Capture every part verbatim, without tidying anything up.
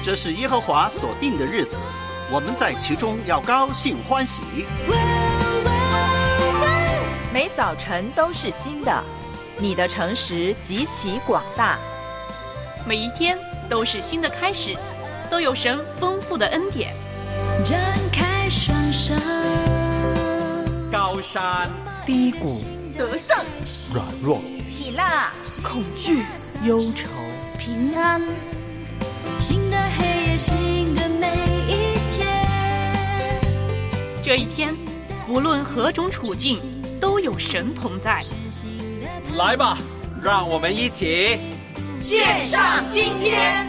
这是耶和华所定的日子，我们在其中要高兴欢喜。 每早晨都是新的，你的诚实极其广大。 每一天都是新的开始，都有神丰富的恩典。 张开双手， 高山低谷， 得胜软弱， 喜乐恐惧忧愁平安。 新的黑夜，新的每一天。 这一天，无论何种处境，都有神同在。 来吧，让我们一起献上今天。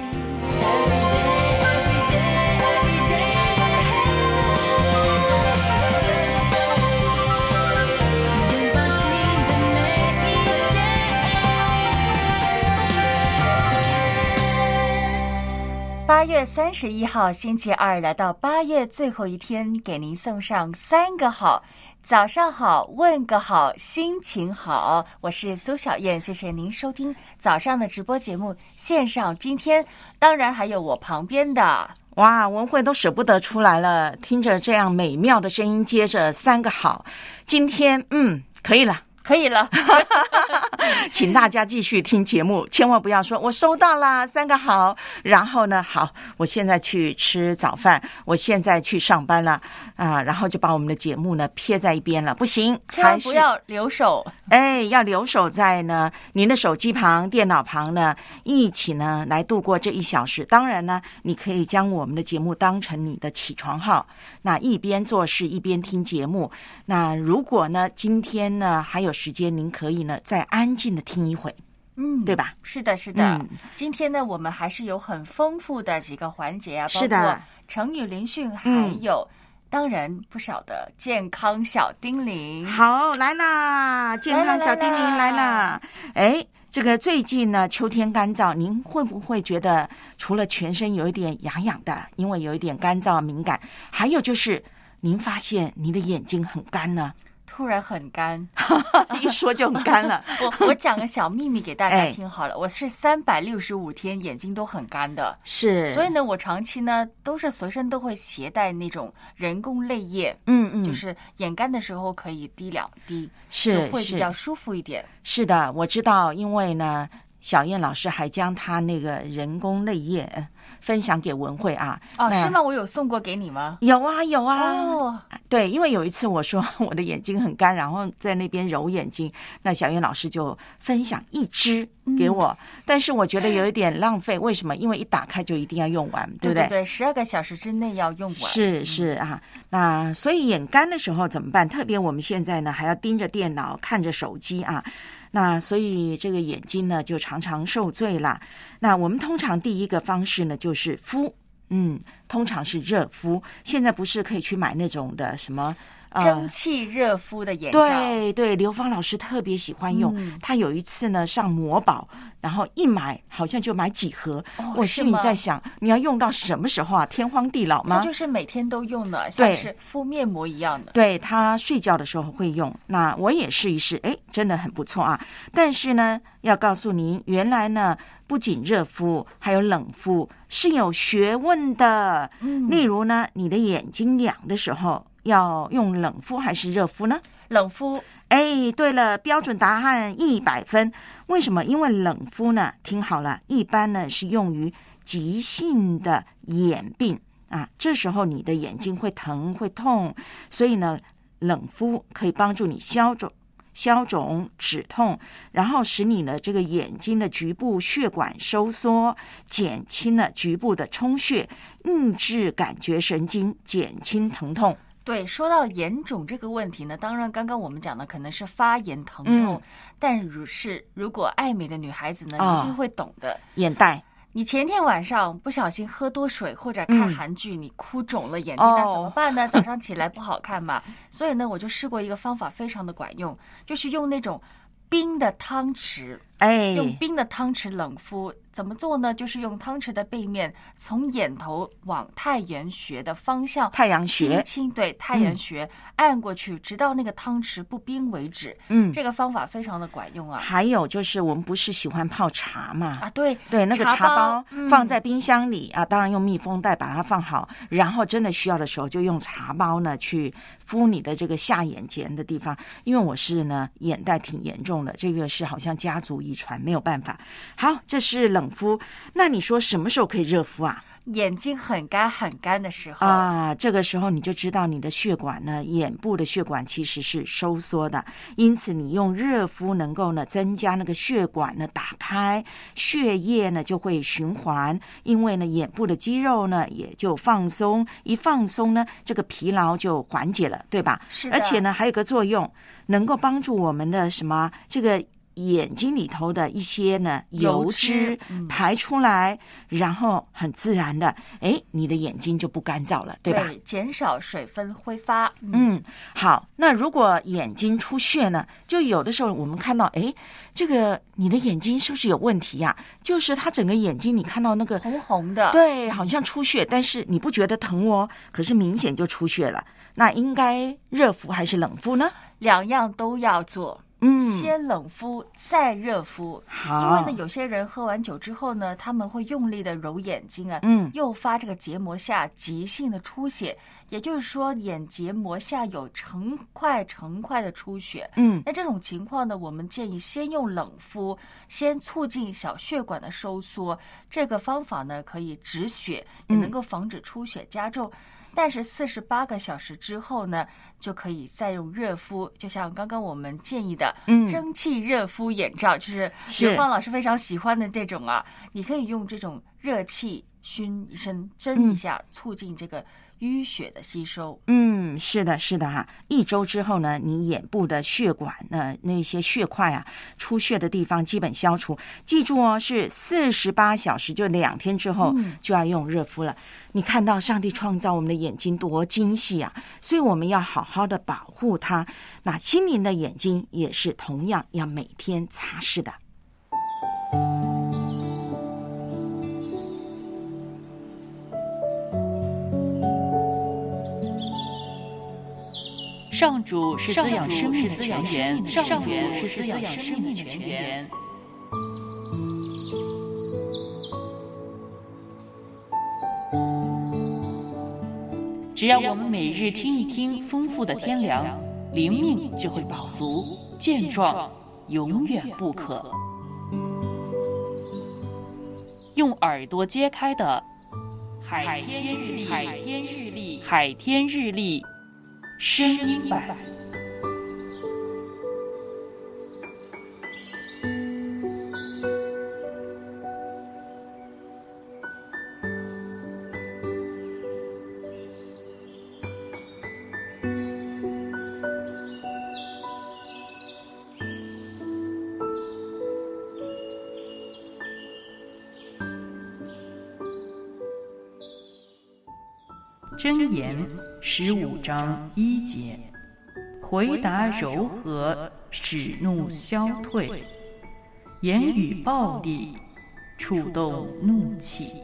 八月三十一号星期二，来到八月最后一天，给您送上三个好。早上好，问个好，心情好，我是苏小燕，谢谢您收听早上的直播节目线上今天，当然还有我旁边的哇，文慧都舍不得出来了，听着这样美妙的声音，接着三个好，今天嗯可以了。 可以了请大家继续听节目，千万不要说我收到啦三个好，然后呢好我现在去吃早饭，我现在去上班了啊，然后就把我们的节目呢撇在一边了，不行， 千万不要留守， 哎，要留守在呢您的手机旁电脑旁呢，一起呢来度过这一小时。当然呢你可以将我们的节目当成你的起床号，那一边做事一边听节目。那如果呢今天呢还有时间，您可以呢再安静的听一会， 嗯， 对吧？ 是的，是的。 嗯、今天呢，我们还是有很丰富的几个环节啊， 是的， 包括成语聆讯，还有、嗯、当然不少的健康小叮咛。 好，来啦，健康小叮咛来啦！哎，这个最近呢，秋天干燥，您会不会觉得除了全身有一点痒痒的，因为有一点干燥敏感，还有就是您发现您的眼睛很干呢？ 突然很干一说就很干了我我讲个小秘密给大家听好了、哎、我是三百六十五天眼睛都很干的， 是， 所以呢我长期呢都是随身都会携带那种人工泪液， 嗯嗯， 就是眼干的时候可以滴两滴， 是会比较舒服一点。 是的，我知道，因为呢小燕老师还将她那个人工泪液分享给文慧啊。 哦，是吗？我有送过给你吗？ 有啊有啊。 哦， 对，因为有一次我说我的眼睛很干，然后在那边揉眼睛，那小燕老师就分享一支给我、嗯、但是我觉得有一点浪费，为什么？因为一打开就一定要用完，对不对？ 对对对，十二个小时之内要用完。 是是啊，那所以眼干的时候怎么办？特别我们现在呢还要盯着电脑看着手机啊，那所以这个眼睛呢就常常受罪啦。那我们通常第一个方式呢就是敷，嗯，通常是热敷。现在不是可以去买那种的什么蒸汽热敷的眼罩？ 对对，刘芳老师特别喜欢用、嗯、他有一次呢上魔宝，然后一买好像就买几盒、哦、我心里在想你要用到什么时候啊？天荒地老吗？ 他就是每天都用的，像是敷面膜一样的。 对，他睡觉的时候会用，那我也试一试，哎，真的很不错啊。但是呢要告诉您，原来呢不仅热敷还有冷敷是有学问的、嗯、例如呢你的眼睛痒的时候要用冷敷还是热敷呢？ 冷敷。 哎，对了，标准答案一百分。为什么？因为冷敷呢，听好了，一般呢是用于急性的眼病啊，这时候你的眼睛会疼会痛，所以呢，冷敷可以帮助你消肿、消肿止痛，然后使你的这个眼睛的局部血管收缩，减轻了局部的充血，抑制感觉神经，减轻疼痛。 对，说到眼肿这个问题呢，当然刚刚我们讲的可能是发炎疼痛、嗯、但如是如果爱美的女孩子呢、哦、一定会懂的。 眼袋， 你前天晚上不小心喝多水或者看韩剧、嗯、你哭肿了眼睛、哦、那怎么办呢？早上起来不好看嘛所以呢我就试过一个方法非常的管用，就是用那种冰的汤匙， 哎， 用冰的汤匙冷敷， 怎么做呢？就是用汤匙的背面从眼头往太阳穴的方向， 太阳穴， 轻轻对太阳穴、嗯、按过去，直到那个汤匙不冰为止。嗯，这个方法非常的管用啊。 还有就是我们不是喜欢泡茶嘛？ 啊，对对，那个茶包, 茶包、嗯、放在冰箱里啊，当然用密封袋把它放好，然后真的需要的时候就用茶包呢去敷你的这个下眼睑的地方。因为我是呢眼袋挺严重的，这个是好像家族遗传，没有办法。好，这是冷敷。那你说什么时候可以热敷啊？ 眼睛很干很干的时候啊，这个时候你就知道你的血管呢，眼部的血管其实是收缩的，因此你用热敷能够呢增加那个血管呢打开，血液呢就会循环，因为呢眼部的肌肉呢也就放松，一放松呢这个疲劳就缓解了，对吧？ 是的。 而且呢还有个作用，能够帮助我们的什么这个眼睛里头的一些呢油脂排出来，嗯、然后很自然的，哎，你的眼睛就不干燥了，对吧？ 对，减少水分挥发。 嗯, 嗯，好。那如果眼睛出血呢，就有的时候我们看到，哎，这个你的眼睛是不是有问题呀、啊？就是它整个眼睛你看到那个红红的， 对，好像出血，但是你不觉得疼哦，可是明显就出血了。那应该热敷还是冷敷呢？ 两样都要做。嗯，先冷敷再热敷。 好， 因为呢，有些人喝完酒之后呢，他们会用力的揉眼睛啊， 嗯， 诱发这个结膜下急性的出血，也就是说眼结膜下有成块成块的出血。 嗯， 那这种情况呢，我们建议先用冷敷，先促进小血管的收缩。这个方法呢，可以止血，也能够防止出血加重。嗯，但是四十八个小时之后呢，就可以再用热敷，就像刚刚我们建议的， 嗯， 蒸汽热敷眼罩，就是刘芳老师非常喜欢的这种啊。你可以用这种热气熏一身，蒸一下，嗯、促进这个淤血的吸收。 嗯，是的，是的哈。一周之后呢，你眼部的血管呢，那些血块啊，出血的地方基本消除。记住哦，是四十八小时，就两天之后就要用热敷了。嗯，你看到上帝创造我们的眼睛多精细啊，所以我们要好好的保护它。那心灵的眼睛也是同样要每天擦拭的。 上主是滋养生命的泉源，上主是滋养生命的泉源。只要我们每日听一听丰富的天粮，灵命就会饱足健壮，永远不渴。用耳朵揭开的海天日历，海天日历，海天日历声音版。箴言十五章一节，回答柔和，使怒消退；言语暴力，触动怒气。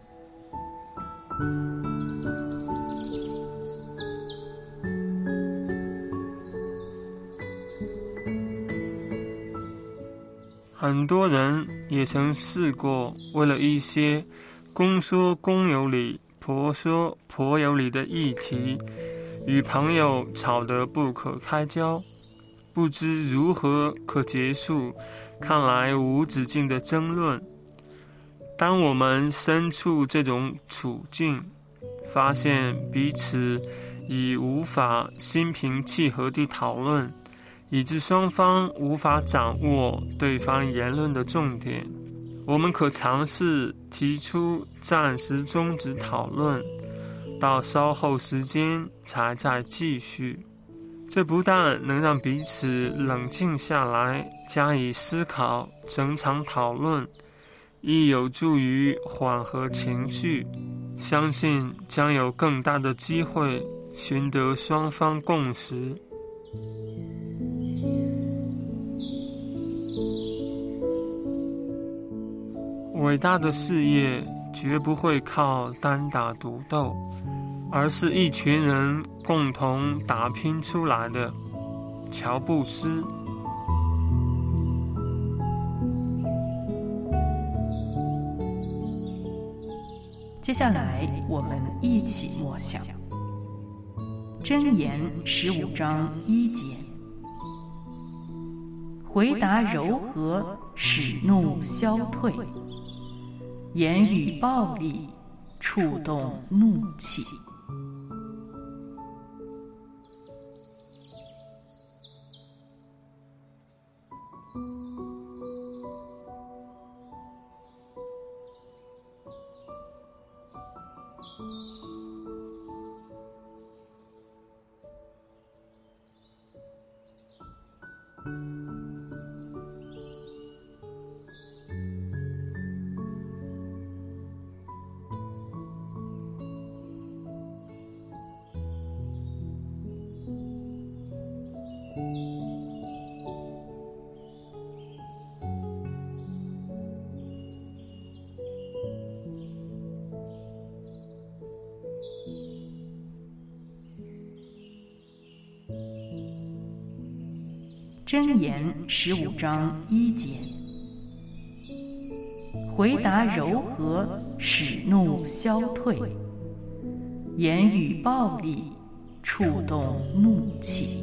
很多人也曾试过，为了一些公说公有理，婆说婆有理的议题，与朋友吵得不可开交，不知如何可结束看来无止境的争论。当我们身处这种处境，发现彼此已无法心平气和地讨论，以致双方无法掌握对方言论的重点，我们可尝试提出暂时终止讨论，到稍后时间才再继续。这不但能让彼此冷静下来，加以思考整场讨论，亦有助于缓和情绪，相信将有更大的机会寻得双方共识。 伟大的事业绝不会靠单打独斗，而是一群人共同打拼出来的。乔布斯。 接下来我们一起默想箴言十五章一节，回答柔和，使怒消退，言语暴力，触动怒气。箴言十五章一节，回答柔和，使怒消退，言语暴力，触动怒气。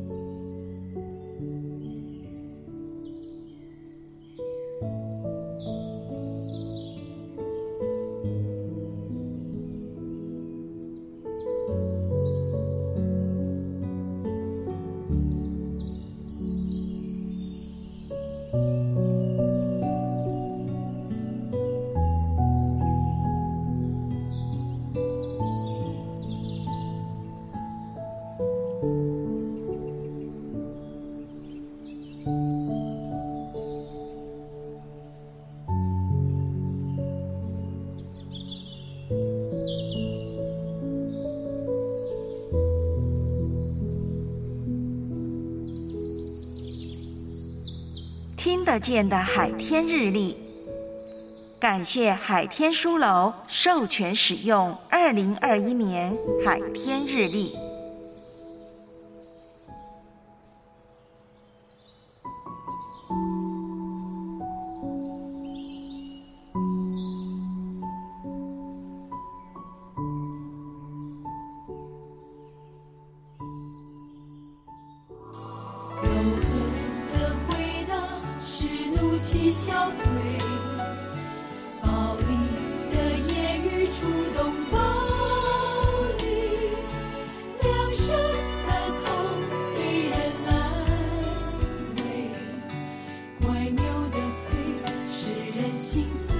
听得见的海天日历，感谢海天书楼授权使用二零二一年海天日历。 消退，暴力的言语触动暴力，良善的口给人安慰，乖谬的嘴使人心碎，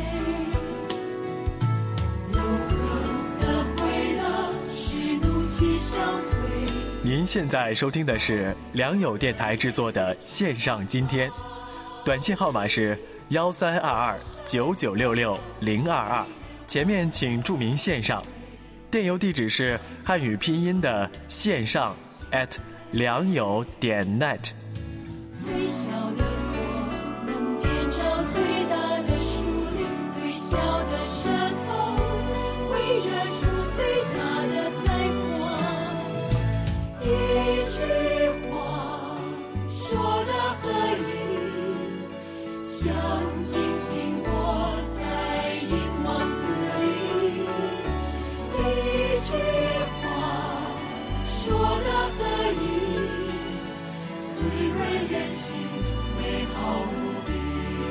柔和的回答使怒气消退。 您现在收听的是良友电台制作的线上今天，短信号码是幺三二二九九六六零二二，前面请注明线上。电邮地址是汉语拼音的线上 at 良友点 net。 最小的火能点着最大的树林，最小的舌头会惹出最大的灾祸。一句话说的合意，像金苹果在银王子里，一句话说的合意，滋润人心，美好无比。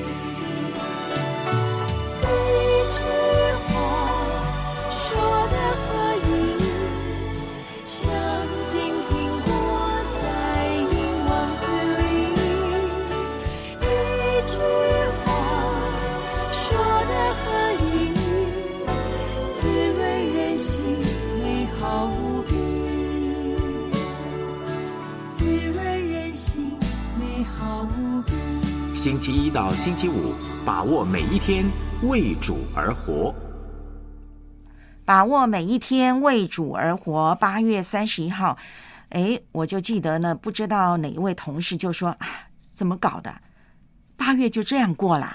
一句话说的合意，像金苹果在银王子里，一句说的合意，滋润人心，美好无比。滋润人心，美好无比。 星期一到星期五，把握每一天，为主而活。 把握每一天，为主而活。八月三十一号，哎，我就记得呢，不知道哪一位同事就说啊，怎么搞的？八月就这样过了。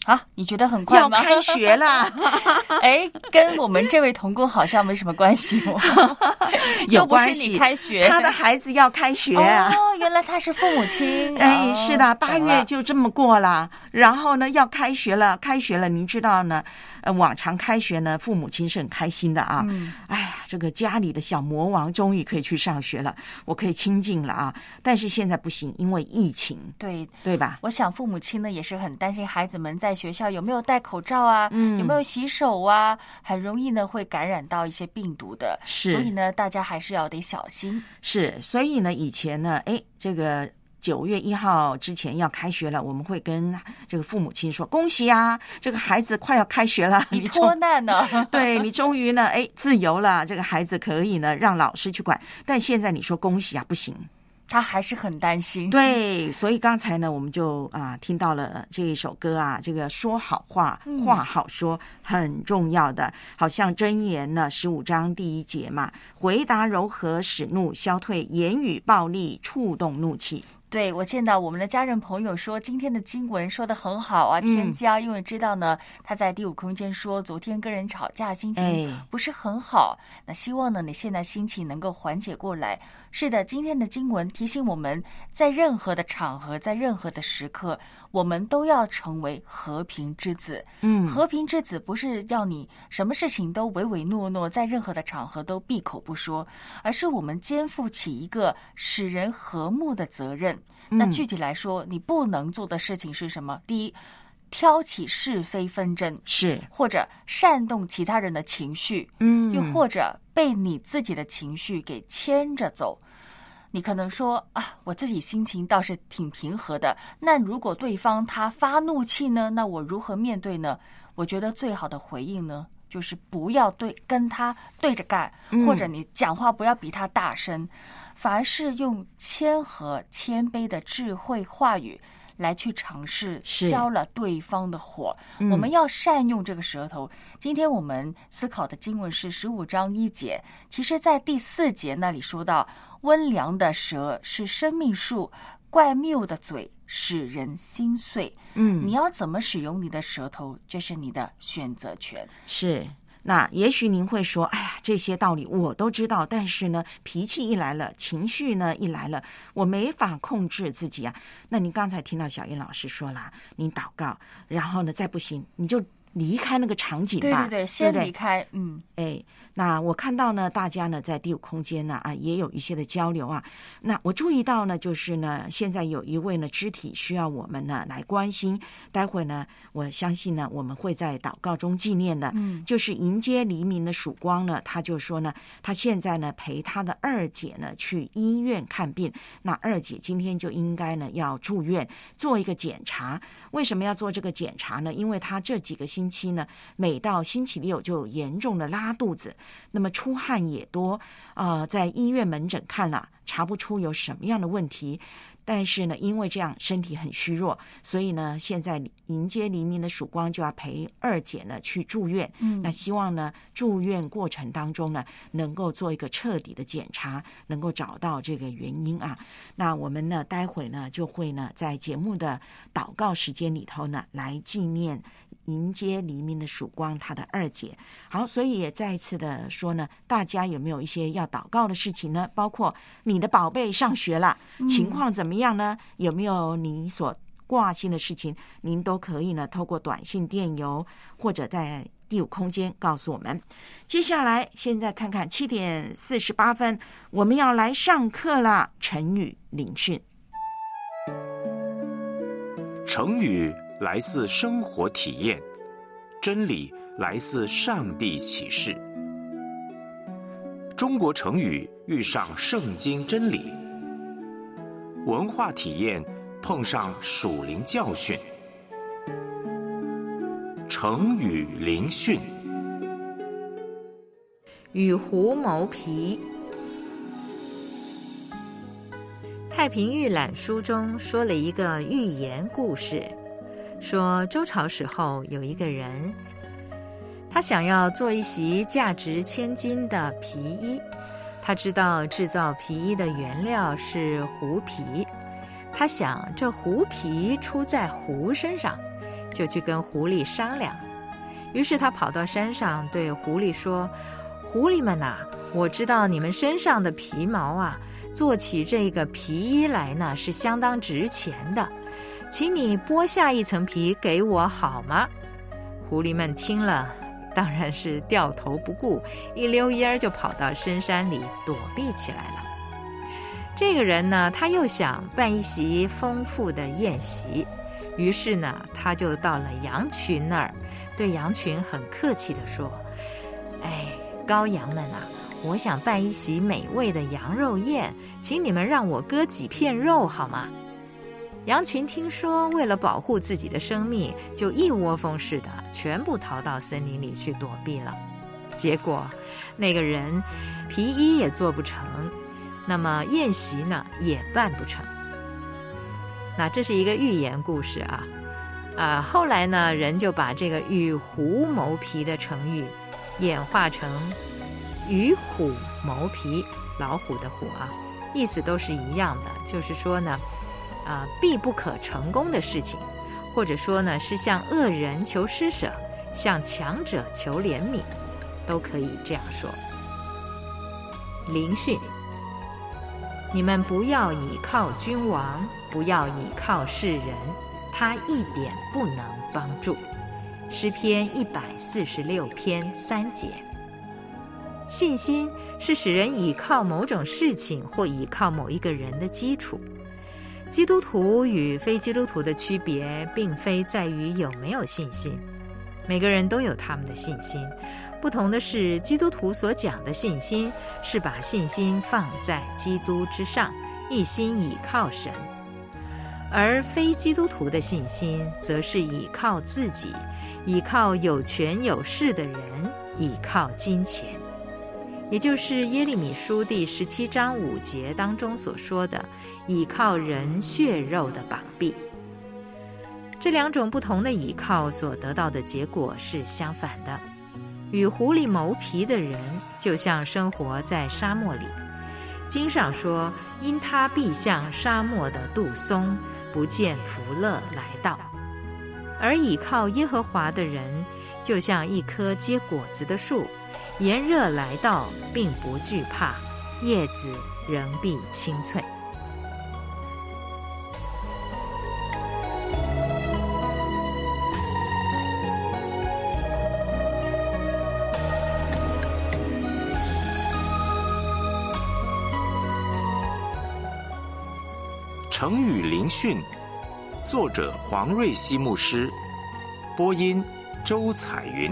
啊，你觉得很快吗？ 要开学了。 哎，跟我们这位童工好像没什么关系哦。 有关系， 又不是你开学， 他的孩子要开学啊。 哦，原来他是父母亲。 哎， 哦、 是的，八月就这么过了，然后呢要开学了，开学了，您知道呢，呃，往常开学呢，父母亲是很开心的啊。嗯，哎呀，这个家里的小魔王终于可以去上学了，我可以清静了啊。但是现在不行，因为疫情， 对对吧？ 我想父母亲呢也是很担心孩子们在学校有没有戴口罩啊， 嗯， 有没有洗手啊，很容易呢会感染到一些病毒的。 是， 所以呢大家还是要得小心。 是，所以呢以前呢，哎，这个九月一号之前要开学了，我们会跟这个父母亲说恭喜啊，这个孩子快要开学了， 你脱难了， 对，你终于呢，哎，自由了，这个孩子可以呢让老师去管。但现在你说恭喜啊，不行。 他还是很担心。 对，所以刚才呢我们就啊听到了这一首歌啊，这个说好话，话好说，很重要的，好像箴言呢十五章第一节嘛，回答柔和使怒消退，言语暴力触动怒气。 对，我见到我们的家人朋友说今天的经文说得很好啊，天骄、嗯、因为知道呢他在第五空间说昨天跟人吵架心情不是很好、哎、那希望呢你现在心情能够缓解过来。是的，今天的经文提醒我们在任何的场合，在任何的时刻，我们都要成为和平之子。嗯，和平之子不是要你什么事情都唯唯诺诺，在任何的场合都闭口不说，而是我们肩负起一个使人和睦的责任。那具体来说，你不能做的事情是什么？第一，挑起是非纷争， 是， 或者煽动其他人的情绪，嗯，又或者被你自己的情绪给牵着走。你可能说啊，我自己心情倒是挺平和的，那如果对方他发怒气呢，那我如何面对呢？我觉得最好的回应呢，就是不要对跟他对着干，或者你讲话不要比他大声，反而是用谦和谦卑的智慧话语来去尝试消了对方的火、嗯、我们要善用这个舌头。今天我们思考的经文是十五章一节，其实在第四节那里说到，温良的舌是生命树，怪谬的嘴使人心碎。嗯，你要怎么使用你的舌头，这是你的选择权。 是，那也许您会说，哎呀，这些道理我都知道，但是呢，脾气一来了，情绪呢一来了，我没法控制自己啊。那您刚才听到小燕老师说了，您祷告，然后呢，再不行，你就离开那个场景吧。 对对对，先离开。嗯， 哎，那我看到呢，大家呢在第五空间呢啊，也有一些的交流啊。那我注意到呢，就是呢，现在有一位呢肢体需要我们呢来关心。待会呢，我相信呢，我们会在祷告中纪念的。嗯，就是迎接黎明的曙光呢，他就说呢，他现在呢陪他的二姐呢去医院看病。那二姐今天就应该呢要住院做一个检查。为什么要做这个检查呢？因为他这几个星期呢，每到星期六就严重的拉肚子，那么出汗也多，呃，在医院门诊看了，查不出有什么样的问题。但是呢，因为这样身体很虚弱，所以呢，现在迎接黎明的曙光就要陪二姐呢去住院。嗯，那希望呢，住院过程当中呢，能够做一个彻底的检查，能够找到这个原因啊。那我们呢，待会呢就会呢在节目的祷告时间里头呢来纪念迎接黎明的曙光他的二姐。好，所以也再一次的说呢，大家有没有一些要祷告的事情呢？包括你的宝贝上学了，情况怎么样呢？有没有你所挂心的事情？您都可以呢透过短信、电邮或者在第五空间告诉我们。接下来现在看看七点四十八分，我们要来上课啦。成语聆讯。 成语来自生活体验，真理来自上帝启示。中国成语遇上圣经真理，文化体验碰上属灵教训。成语聆讯。 与狐谋皮。太平御览书中说了一个寓言故事，说周朝时候有一个人，他想要做一袭价值千金的皮衣。他知道制造皮衣的原料是狐皮，他想这狐皮出在狐身上， 就去跟狐狸商量。于是他跑到山上，对狐狸说：“狐狸们啊，我知道你们身上的皮毛啊，做起这个皮衣来呢是相当值钱的，请你剥下一层皮给我好吗？”狐狸们听了，当然是掉头不顾，一溜烟就跑到深山里躲避起来了。这个人呢，他又想办一席丰富的宴席，于是呢，他就到了羊群那儿，对羊群很客气地说：“哎，羔羊们啊，我想办一席美味的羊肉宴，请你们让我割几片肉好吗？”羊群听说为了保护自己的生命，就一窝蜂似的全部逃到森林里去躲避了。结果那个人皮衣也做不成，那么宴席呢也办不成。那这是一个寓言故事啊，啊，后来呢，人就把这个与狐谋皮的成语演化成与虎谋皮，老虎的虎啊，意思都是一样的，就是说呢，啊，必不可成功的事情，或者说呢，是向恶人求施舍，向强者求怜悯，都可以这样说。灵训：你们不要倚靠君王，不要倚靠世人，他一点不能帮助。诗篇一百四十六篇三节。信心是使人倚靠某种事情或倚靠某一个人的基础。基督徒与非基督徒的区别，并非在于有没有信心，每个人都有他们的信心。不同的是，基督徒所讲的信心是把信心放在基督之上，一心倚靠神；而非基督徒的信心，则是倚靠自己，倚靠有权有势的人，倚靠金钱。也就是耶利米书第十七章五节当中所说的，倚靠人血肉的膀臂。这两种不同的倚靠所得到的结果是相反的。与狐狸谋皮的人，就像生活在沙漠里，经上说，因他必像沙漠的杜松，不见福乐来到。而倚靠耶和华的人，就像一棵结果子的树，炎热来到，并不惧怕，叶子仍必青翠。 成语灵训，作者黄瑞希牧师，播音周彩云。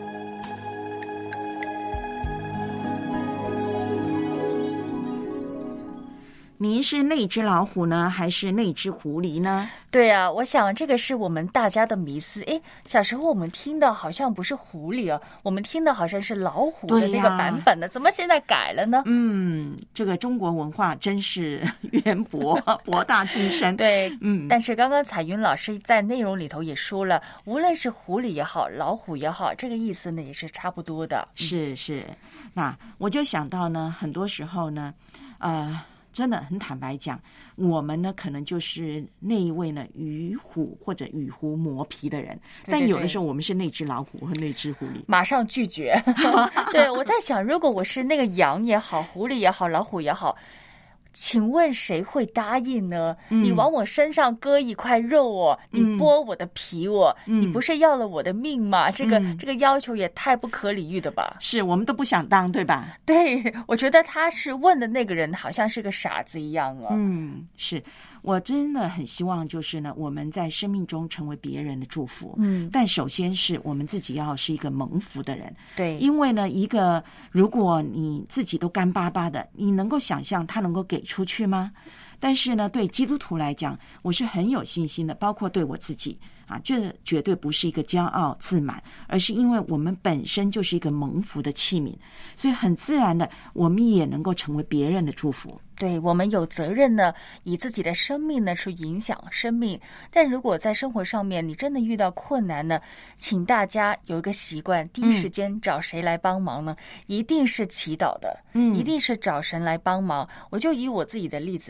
您是那只老虎呢，还是那只狐狸呢？ 对啊，我想这个是我们大家的迷思。诶，小时候我们听的好像不是狐狸啊，我们听的好像是老虎的那个版本的，怎么现在改了呢？ 嗯，这个中国文化真是渊博博大精深。 对，嗯。但是刚刚彩云老师在内容里头也说了，无论是狐狸也好，老虎也好，这个意思呢也是差不多的。 是是，那我就想到呢，很多时候呢，呃。真的很坦白讲，我们呢可能就是那一位呢与虎或者与狐磨皮的人， 对对对， 但有的时候我们是那只老虎和那只狐狸， 马上拒绝。对，我在想，如果我是那个羊也好，狐狸也好，老虎也好，请问谁会答应呢？嗯、你往我身上割一块肉哦，你剥我的皮哦，嗯、你不是要了我的命吗？这个、嗯、这个要求也太不可理喻的吧？ 是我们都不想当，对吧？ 对，我觉得他是问的那个人好像是个傻子一样啊。 嗯，是。我真的很希望就是呢，我们在生命中成为别人的祝福。 嗯， 但首先是我们自己要是一个蒙福的人。 对， 因为呢，一个如果你自己都干巴巴的，你能够想象他能够给出去吗？但是呢，对基督徒来讲，我是很有信心的，包括对我自己啊，这绝对不是一个骄傲自满，而是因为我们本身就是一个蒙福的器皿，所以很自然的，我们也能够成为别人的祝福。 对，我们有责任呢，以自己的生命呢去影响生命。但如果在生活上面你真的遇到困难呢，请大家有一个习惯，第一时间找谁来帮忙呢？嗯、一定是祈祷的，嗯，一定是找神来帮忙。我就以我自己的例子来说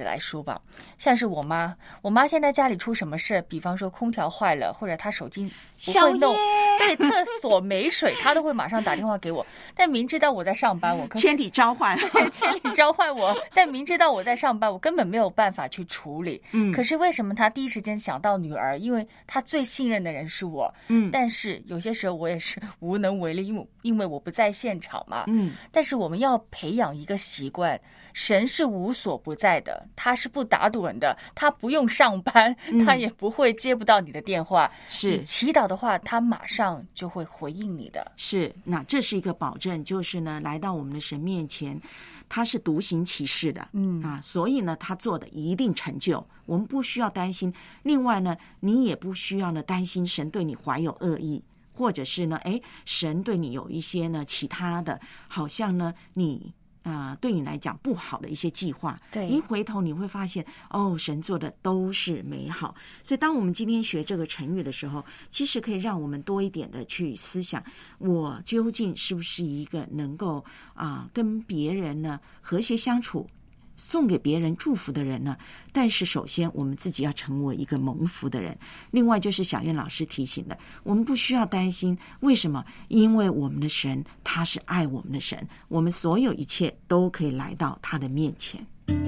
吧，像是我妈，我妈现在家里出什么事，比方说空调坏了，或者她手机不会弄，对，厕所没水，她都会马上打电话给我。但明知道我在上班，我千里召唤， 对，千里召唤我。但明知道我在上班，我根本没有办法去处理。嗯，可是为什么她第一时间想到女儿？因为她最信任的人是我。嗯，但是有些时候我也是无能为力，因为因为我不在现场嘛。嗯，但是我们要培养一个习惯，神是无所不在的，他是不打盹的，他不用上班，他也不会接不到你的电话。是、嗯、你祈祷的话，他马上就会回应你的。 是，那这是一个保证，就是呢，来到我们的神面前，他是独行其事的，嗯啊，所以呢，他做的一定成就，我们不需要担心。另外呢，你也不需要呢担心神对你怀有恶意。或者是呢，哎，神对你有一些呢其他的，好像呢你啊、呃、对你来讲不好的一些计划，对，一回头你会发现，哦，神做的都是美好。所以当我们今天学这个成语的时候，其实可以让我们多一点的去思想，我究竟是不是一个能够啊、呃、跟别人呢和谐相处，送给别人祝福的人呢？但是首先我们自己要成为一个蒙福的人。另外就是小燕老师提醒的，我们不需要担心，为什么？因为我们的神他是爱我们的神，我们所有一切都可以来到他的面前。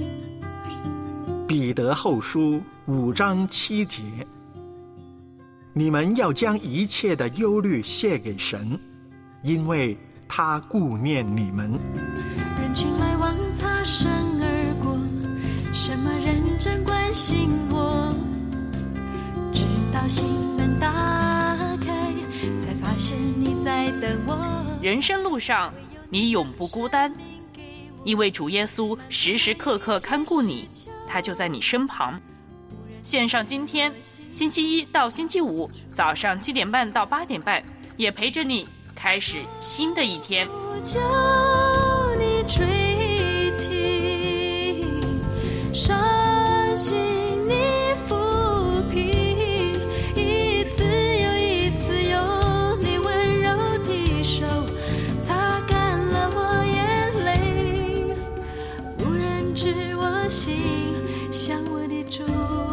彼得后书五章七节，你们要将一切的忧虑卸给神，因为他顾念你们。 人群来往擦身而过，什么认真关心我，直到心门打开，才发现你在等我。 人生路上你永不孤单，因为主耶稣时时刻刻看顾你，他就在你身旁。线上今天星期一到星期五早上七点半到八点半，也陪着你开始新的一天。 叫你垂听，伤心你抚平，一次又一次用你温柔的手擦干了我眼泪，无人知我心向我的主。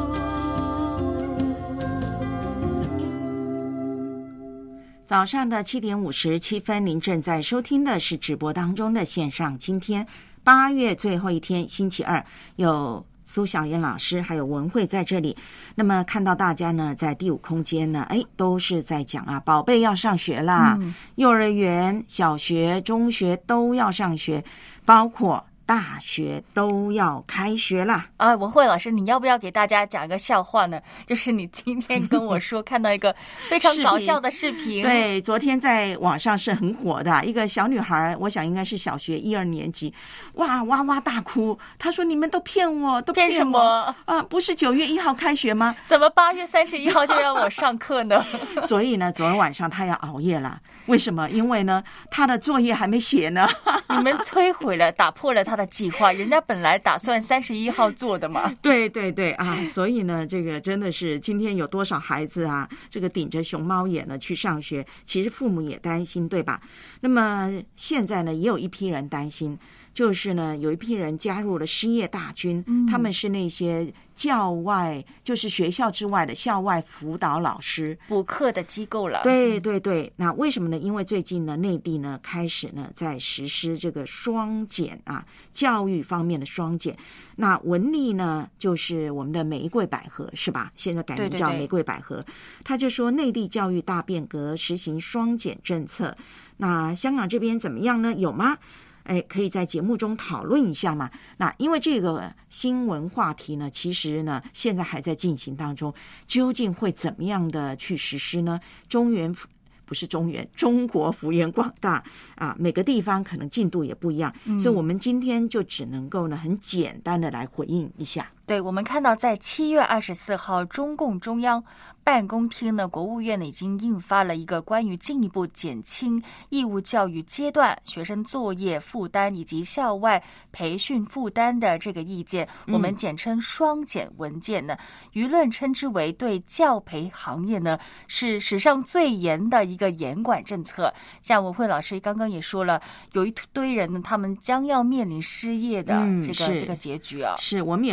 早上的七点五十七分，您正在收听的是直播当中的线上今天八月最后一天星期二，有苏小燕老师还有文慧在这里。那么看到大家呢在第五空间呢，哎，都是在讲啊，宝贝要上学啦、嗯、幼儿园、小学、中学都要上学，包括大学都要开学啦！ 啊，文慧老师，你要不要给大家讲一个笑话呢？就是你今天跟我说看到一个非常搞笑的视频， 对，昨天在网上是很火的，一个小女孩，我想应该是小学一二年级，哇哇哇大哭，她说你们都骗我，都骗我， 骗什么啊？不是九月一号开学吗？ 怎么八月三十一号就要我上课呢？ 所以呢，昨天晚上她要熬夜了。为什么？因为呢，她的作业还没写呢。 你们摧毁了，打破了她的计划，人家本来打算三十一号做的嘛。 对对对啊，所以呢，这个真的是今天有多少孩子啊，这个顶着熊猫眼呢去上学，其实父母也担心，对吧？那么现在呢，也有一批人担心，就是呢，有一批人加入了失业大军，嗯、他们是那些教外，就是学校之外的校外辅导老师、 补课的机构了。 对对对，那为什么呢？因为最近呢，内地呢开始呢在实施这个双减啊，教育方面的双减。那文丽呢，就是我们的玫瑰百合是吧？现在改名叫玫瑰百合。对对对，他就说内地教育大变革，实行双减政策。那香港这边怎么样呢？有吗？哎，可以在节目中讨论一下嘛？那因为这个新闻话题呢，其实呢现在还在进行当中，究竟会怎么样的去实施呢？中原不是中原，中国幅员广大啊，每个地方可能进度也不一样，嗯、所以我们今天就只能够呢很简单的来回应一下。 对，我们看到在七月二十四号，中共中央办公厅呢，国务院呢已经印发了一个关于进一步减轻义务教育阶段学生作业负担以及校外培训负担的这个意见，我们简称双减文件呢，舆论称之为对教培行业呢是史上最严的一个严管政策。像文慧老师刚刚也说了，有一堆人呢，他们将要面临失业的这个、嗯、这个结局啊。 是，我们也看到有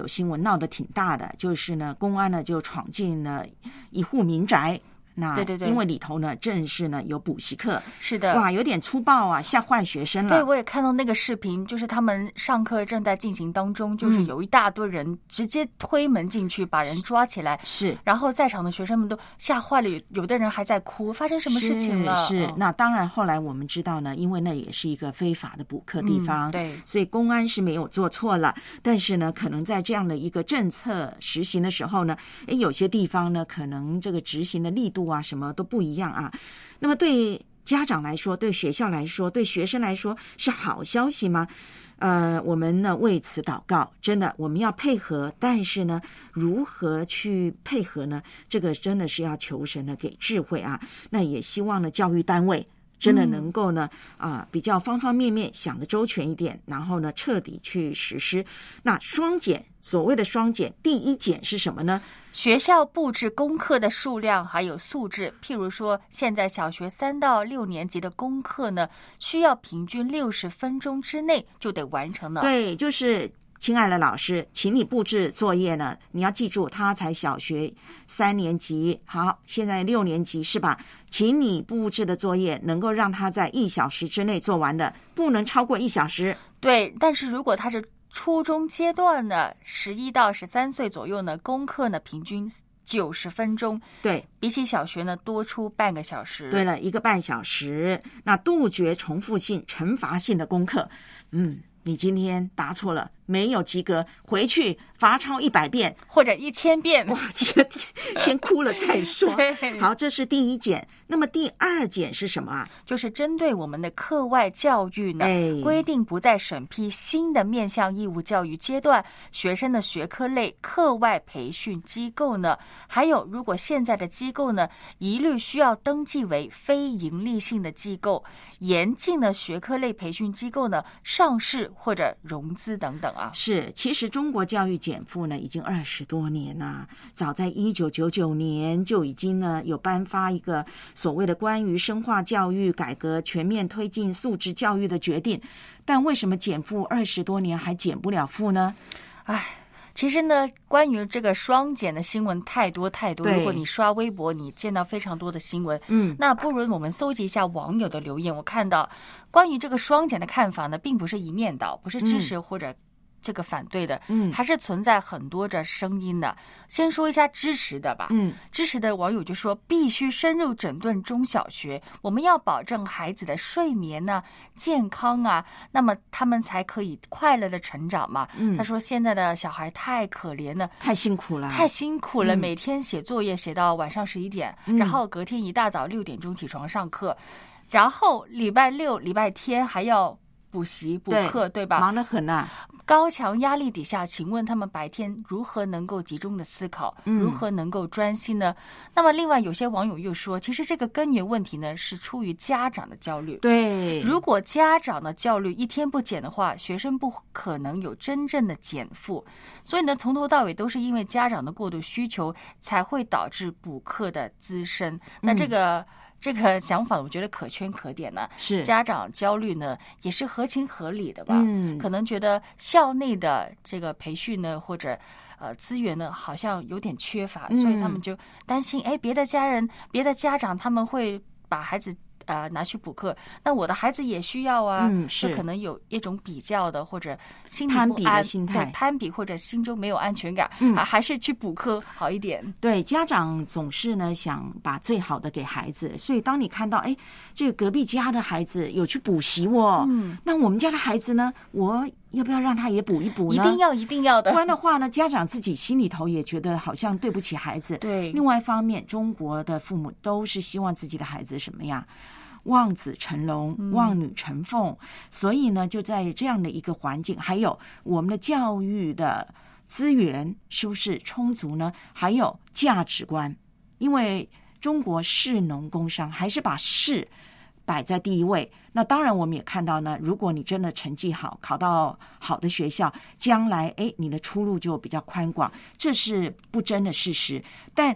有新闻闹得挺大的，就是呢，公安呢就闯进了一户民宅。那对对对， 因为里头呢正是呢有补习课， 是的， 哇，有点粗暴啊，吓坏学生了。 对，我也看到那个视频，就是他们上课正在进行当中，就是有一大堆人直接推门进去，把人抓起来， 是， 然后在场的学生们都吓坏了，有有的人还在哭，发生什么事情了？ 是，是嗯、 那当然后来我们知道呢，因为那也是一个非法的补课地方， 嗯、对， 所以公安是没有做错了，但是呢，可能在这样的一个政策实行的时候呢，诶，有些地方呢，可能这个执行的力度啊，什么都不一样啊。那么对家长来说，对学校来说，对学生来说，是好消息吗？呃，我们呢为此祷告，真的我们要配合，但是呢，如何去配合呢？这个真的是要求神呢给智慧啊。那也希望呢教育单位真的能够呢啊、呃、比较方方面面想得周全一点，然后呢彻底去实施。那双减，所谓的双减，第一减是什么呢？ 学校布置功课的数量还有素质，譬如说现在小学三到六年级的功课呢，需要平均六十分钟之内就得完成了。 对，就是亲爱的老师，请你布置作业呢，你要记住他才小学三年级，好，现在六年级是吧？请你布置的作业能够让他在一小时之内做完的，不能超过一小时。 对，但是如果他是初中阶段呢，十一到十三岁左右呢，功课呢平均九十分钟， 对， 比起小学呢多出半个小时。 对了，一个半小时。那杜绝重复性、惩罚性的功课，嗯，你今天答错了，没有及格，回去罚抄一百遍或者一千遍。 哇，先哭了再说。好，这是第一减。那么第二减是什么啊？ 就是针对我们的课外教育呢， 哎、 规定不再审批新的面向义务教育阶段学生的学科类课外培训机构呢，还有如果现在的机构呢，一律需要登记为非营利性的机构，严禁呢学科类培训机构呢上市或者融资等等啊。 是，其实中国教育减负呢已经二十多年了，早在一九九九年就已经呢有颁发一个所谓的关于深化教育改革、全面推进素质教育的决定，但为什么减负二十多年还减不了负呢？ 唉。其实呢，关于这个双减的新闻太多太多。如果你刷微博，你见到非常多的新闻， 嗯， 那不如我们搜集一下网友的留言。我看到关于这个双减的看法呢，并不是一面倒，不是支持或者这个反对的， 嗯， 还是存在很多的声音的。先说一下支持的吧， 嗯， 支持的网友就说必须深入整顿中小学，我们要保证孩子的睡眠啊、健康啊，那么他们才可以快乐的成长嘛。 嗯， 他说现在的小孩太可怜了， 太辛苦了， 太辛苦了， 嗯、 每天写作业写到晚上十一点， 嗯、 然后隔天一大早六点钟起床上课，然后礼拜六、礼拜天还要补习补课， 对, 对吧？ 忙得很啊！ 高强压力底下，请问他们白天如何能够集中的思考， 嗯、 如何能够专心呢？那么，另外有些网友又说，其实这个根源问题呢，是出于家长的焦虑。 对， 如果家长的焦虑一天不减的话，学生不可能有真正的减负。所以呢，从头到尾都是因为家长的过度需求，才会导致补课的滋生。那这个。嗯这个想法我觉得可圈可点呢， 是家长焦虑呢也是合情合理的吧？ 嗯， 可能觉得校内的这个培训呢或者呃资源呢好像有点缺乏， 嗯、 所以他们就担心，哎，别的家人、别的家长他们会把孩子呃拿去补课，那我的孩子也需要啊， 嗯，是可能有一种比较的或者心里攀比不安的心态， 对，攀比或者心中没有安全感， 嗯， 啊，还是去补课好一点。 对，家长总是呢想把最好的给孩子，所以当你看到哎，这个隔壁家的孩子有去补习哦， 嗯， 那我们家的孩子呢，我要不要让他也补一补呢？ 一定要，一定要的。 不然的话呢，家长自己心里头也觉得好像对不起孩子。 对。 另外一方面，中国的父母都是希望自己的孩子什么样？望子成龙，望女成凤，嗯、所以呢，就在这样的一个环境，还有我们的教育的资源是不是充足呢？还有价值观，因为中国士农工商还是把士摆在第一位。那当然，我们也看到呢，如果你真的成绩好，考到好的学校，将来哎，你的出路就比较宽广，这是不争的事实。但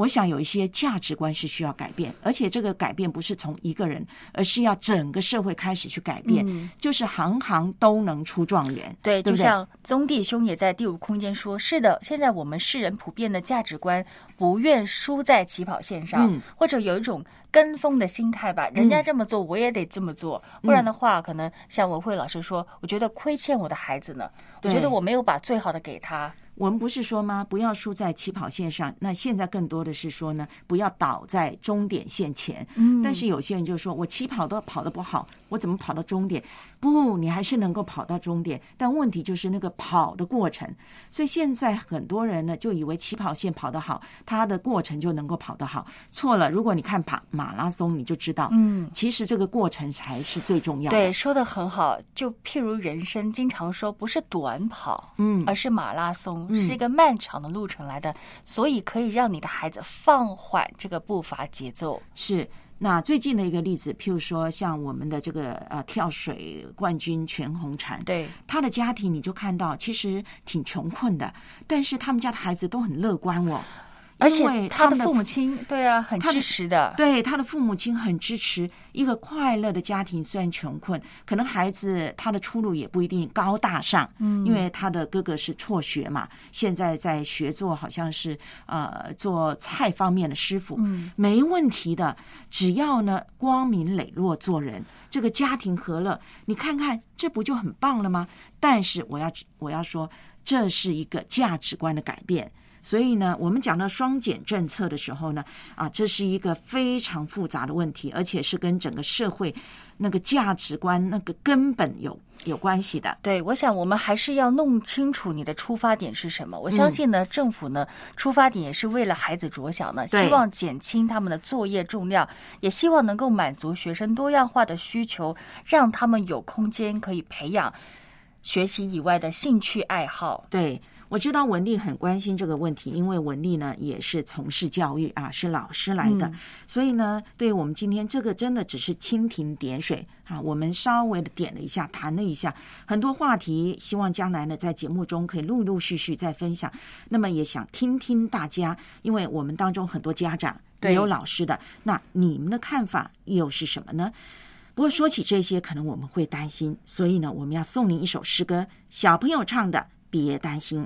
我想有一些价值观是需要改变，而且这个改变不是从一个人，而是要整个社会开始去改变，嗯、就是行行都能出状元。 对， 对不对？ 就像宗弟兄也在第五空间说，是的，现在我们世人普遍的价值观不愿输在起跑线上，嗯、或者有一种跟风的心态吧，人家这么做我也得这么做，嗯、不然的话可能像文慧老师说，我觉得亏欠我的孩子呢，我觉得我没有把最好的给他。 我们不是说吗？不要输在起跑线上。那现在更多的是说呢，不要倒在终点线前。嗯，但是有些人就说，我起跑都跑得不好，我怎么跑到终点？不，你还是能够跑到终点，但问题就是那个跑的过程。所以现在很多人呢，就以为起跑线跑得好，他的过程就能够跑得好。错了，如果你看跑马拉松，你就知道，嗯，其实这个过程才是最重要的。 对，说得很好。就譬如人生，经常说不是短跑，嗯，而是马拉松。是一个漫长的路程来的，所以可以让你的孩子放缓这个步伐节奏。 是，那最近的一个例子，譬如说像我们的这个呃跳水冠军全红婵， 对他的家庭你就看到其实挺穷困的，但是他们家的孩子都很乐观哦。 而且他的父母亲对啊很支持的， 对他的父母亲很支持。一个快乐的家庭虽然穷困，可能孩子他的出路也不一定高大上，嗯，因为他的哥哥是辍学嘛，现在在学做好像是呃做菜方面的师傅，嗯，没问题的，只要呢光明磊落做人，这个家庭和乐，你看看这不就很棒了吗？但是我要我要说，这是一个价值观的改变。所以呢，我们讲到双减政策的时候呢，啊，这是一个非常复杂的问题，而且是跟整个社会那个价值观那个根本有有关系的。 对，我想我们还是要弄清楚你的出发点是什么。我相信呢，嗯、政府呢出发点也是为了孩子着想呢，希望减轻他们的作业重量，也希望能够满足学生多样化的需求，让他们有空间可以培养学习以外的兴趣爱好。 对。我知道文丽很关心这个问题，因为文丽呢也是从事教育啊，是老师来的，嗯、所以呢，对我们今天这个真的只是蜻蜓点水啊，我们稍微的点了一下，谈了一下很多话题，希望将来呢在节目中可以陆陆续续再分享。那么也想听听大家，因为我们当中很多家长也有老师的，那你们的看法又是什么呢？不过说起这些，可能我们会担心，所以呢，我们要送您一首诗歌，小朋友唱的。别担心。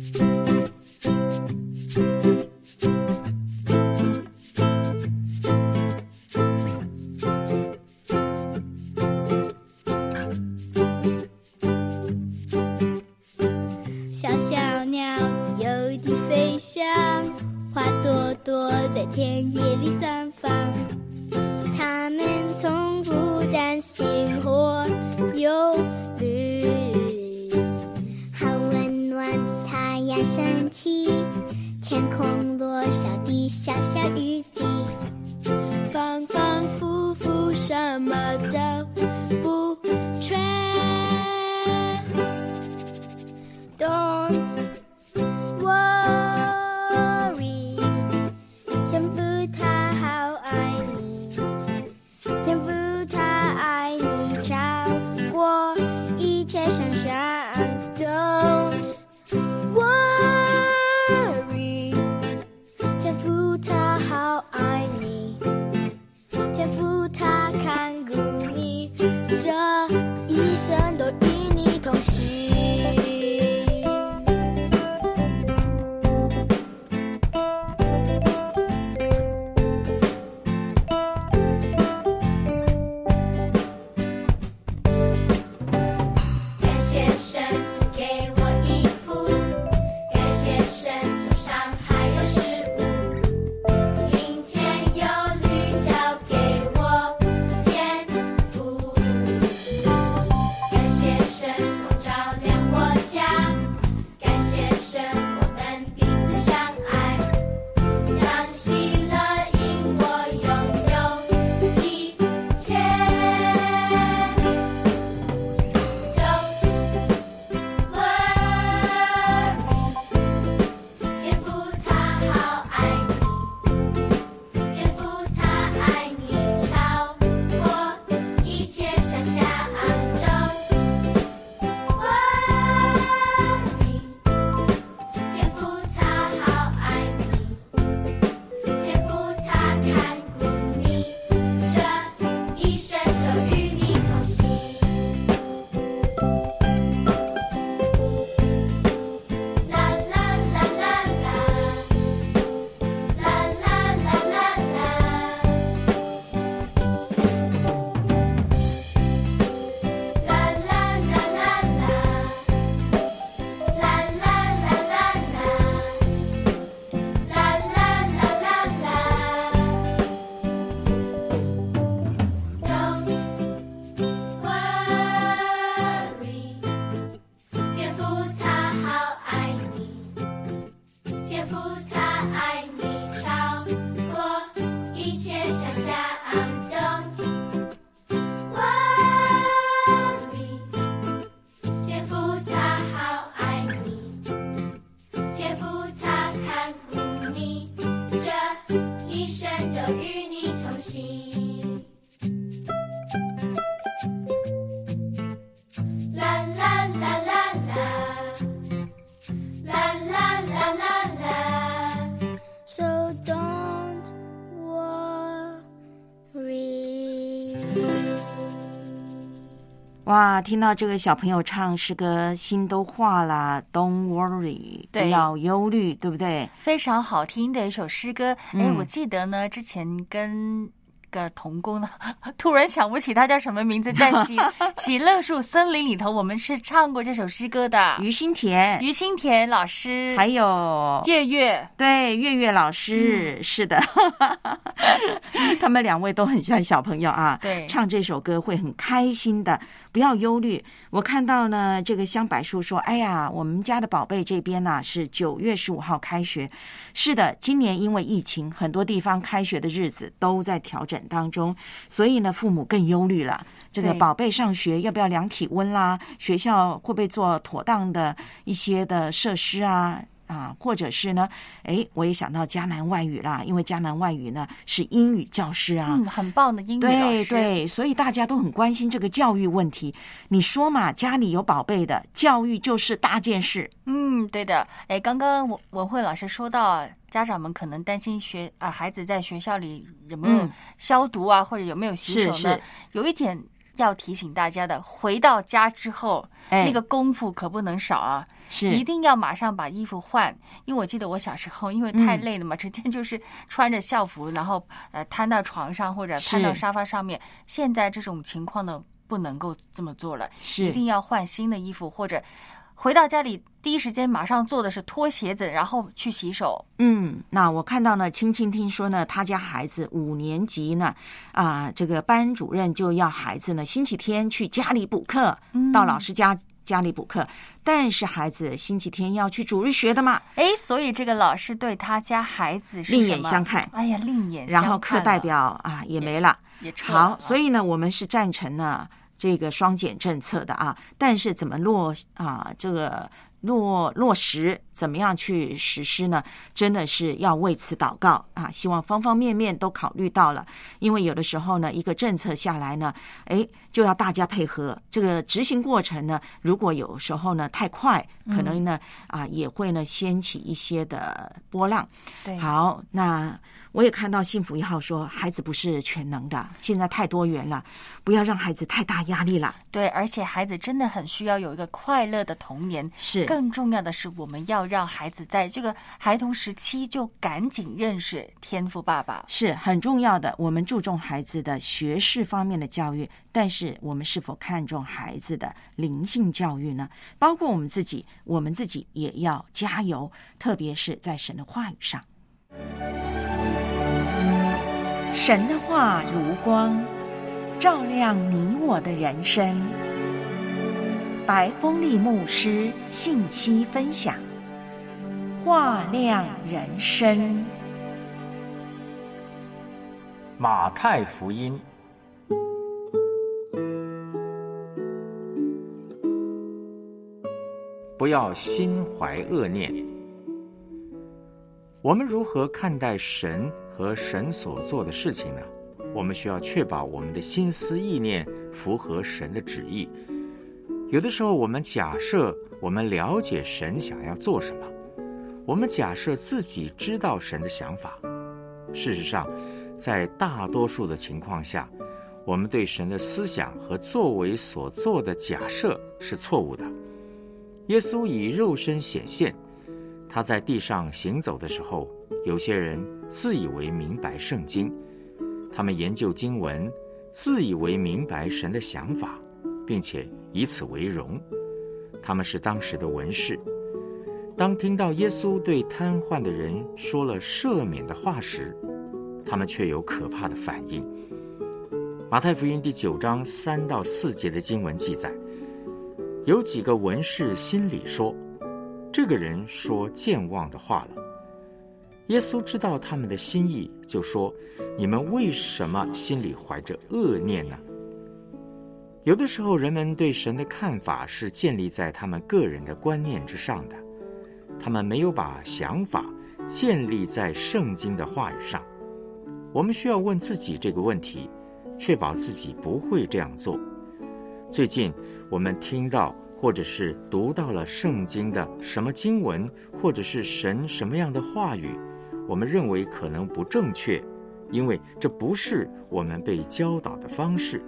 小小鸟自由地飞翔，花朵朵在田野里绽放，它们从不担心或忧虑。升起，天空落下的小小雨滴，反反复复，什么都不缺。Don't worry， 天父他好爱你，天父他爱你超过一切想象。Don't worry， 天父他好爱你，天父他看顾你， 哇，听到这个小朋友唱诗歌，心都化了 ，Don't worry， 不要忧虑，对不对？ 非常好听的一首诗歌。哎、 嗯， 我记得呢，之前跟个童工呢，突然想不起他叫什么名字，在喜喜乐树森林里头，我们是唱过这首诗歌的。 于心田， 于心田老师， 还有月月， 对，月月老师，嗯、是的，他们两位都很像小朋友啊。 对， 唱这首歌会很开心的，不要忧虑。我看到呢，这个香柏树说：“哎呀，我们家的宝贝这边呢、啊、是九月十五号开学。”是的，今年因为疫情，很多地方开学的日子都在调整当中，所以呢，父母更忧虑了。这个宝贝上学要不要量体温啦？学校会不会做妥当的一些的设施啊？啊，或者是呢，哎，我也想到迦南外语啦，因为迦南外语呢是英语教师啊， 嗯，很棒的英语老师， 对对，所以大家都很关心这个教育问题。你说嘛，家里有宝贝的，教育就是大件事。 嗯，对的。哎，刚刚文文慧老师说到，家长们可能担心学啊孩子在学校里有没有消毒啊，嗯、或者有没有洗手呢？ 是是， 有一点要提醒大家的，回到家之后， 哎、 那个功夫可不能少啊。 是一定要马上把衣服换，因为我记得我小时候因为太累了嘛，直接、嗯、就是穿着校服，然后呃瘫到床上或者瘫到沙发上面。现在这种情况呢，不能够这么做了， 是一定要换新的衣服，或者回到家里第一时间马上做的是脱鞋子，然后去洗手。 嗯，那我看到呢，青青听说呢，他家孩子五年级呢，啊、呃，这个班主任就要孩子呢星期天去家里补课，嗯、到老师家。家里补课，但是孩子星期天要去主日学的嘛？ 哎，所以这个老师对他家孩子是另眼相看。 哎呀，另眼相看。 然后课代表啊也没了， 也, 也好，所以呢，我们是赞成呢这个双减政策的啊，但是怎么落啊这个落落实，怎么样去实施呢？真的是要为此祷告啊！希望方方面面都考虑到了，因为有的时候呢，一个政策下来呢，哎，就要大家配合。这个执行过程呢，如果有时候呢太快，可能呢、嗯、啊也会呢掀起一些的波浪。 对， 好，那我也看到幸福一号说，孩子不是全能的，现在太多元了，不要让孩子太大压力了。 对，而且孩子真的很需要有一个快乐的童年。 是。 更重要的是，我们要让孩子在这个孩童时期就赶紧认识天父爸爸， 是很重要的。我们注重孩子的学识方面的教育，但是我们是否看重孩子的灵性教育呢？包括我们自己，我们自己也要加油，特别是在神的话语上。神的话如光，照亮你我的人生。白风利牧师信息分享，话亮人生。 马太福音，不要心怀恶念。我们如何看待神和神所做的事情呢？我们需要确保我们的心思意念符合神的旨意。有的时候我们假设我们了解神想要做什么，我们假设自己知道神的想法。事实上，在大多数的情况下，我们对神的思想和作为所做的假设是错误的。耶稣以肉身显现，他在地上行走的时候，有些人自以为明白圣经，他们研究经文，自以为明白神的想法，并且以此为荣。他们是当时的文士。当听到耶稣对瘫痪的人说了赦免的话时，他们却有可怕的反应。马太福音第九章三到四节的经文记载，有几个文士心里说，这个人说健忘的话了。耶稣知道他们的心意，就说，你们为什么心里怀着恶念呢？有的时候人们对神的看法是建立在他们个人的观念之上的，他们没有把想法建立在圣经的话语上。我们需要问自己这个问题，确保自己不会这样做。最近我们听到或者是读到了圣经的什么经文，或者是神什么样的话语，我们认为可能不正确，因为这不是我们被教导的方式。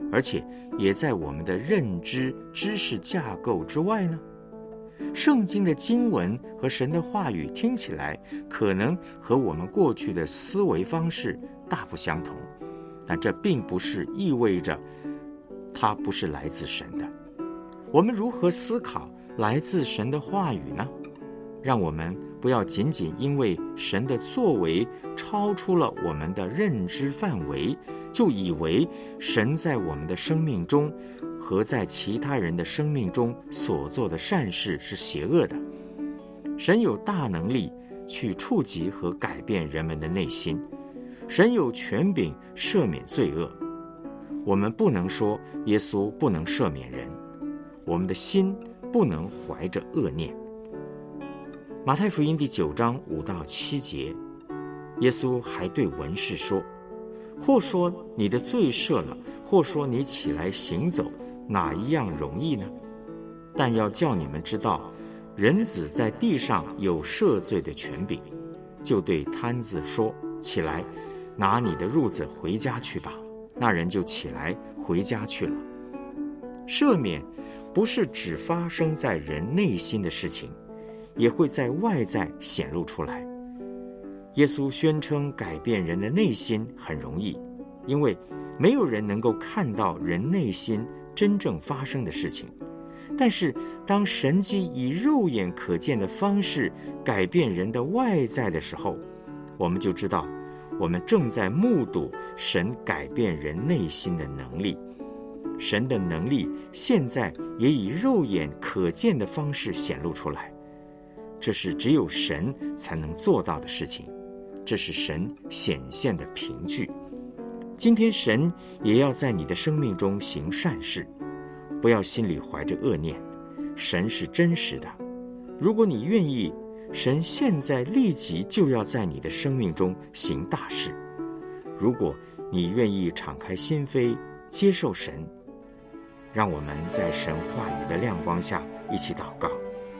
而且也在我们的认知知识架构之外呢？圣经的经文和神的话语听起来可能和我们过去的思维方式大不相同，但这并不是意味着它不是来自神的。我们如何思考来自神的话语呢？让我们不要仅仅因为神的作为超出了我们的认知范围，就以为神在我们的生命中和在其他人的生命中所做的善事是邪恶的。神有大能力去触及和改变人们的内心，神有权柄赦免罪恶。我们不能说耶稣不能赦免人，我们的心不能怀着恶念。马太福音第九章五到七节，耶稣还对文士说，或说你的罪赦了，或说你起来行走，哪一样容易呢？但要叫你们知道，人子在地上有赦罪的权柄。就对摊子说，起来，拿你的褥子回家去吧。那人就起来回家去了。赦免不是只发生在人内心的事情，也会在外在显露出来。耶稣宣称改变人的内心很容易，因为没有人能够看到人内心真正发生的事情。但是当神迹以肉眼可见的方式改变人的外在的时候，我们就知道我们正在目睹神改变人内心的能力。神的能力现在也以肉眼可见的方式显露出来，这是只有神才能做到的事情，这是神显现的凭据。今天神也要在你的生命中行善事，不要心里怀着恶念，神是真实的。如果你愿意，神现在立即就要在你的生命中行大事。如果你愿意敞开心扉接受神，让我们在神话语的亮光下一起祷告。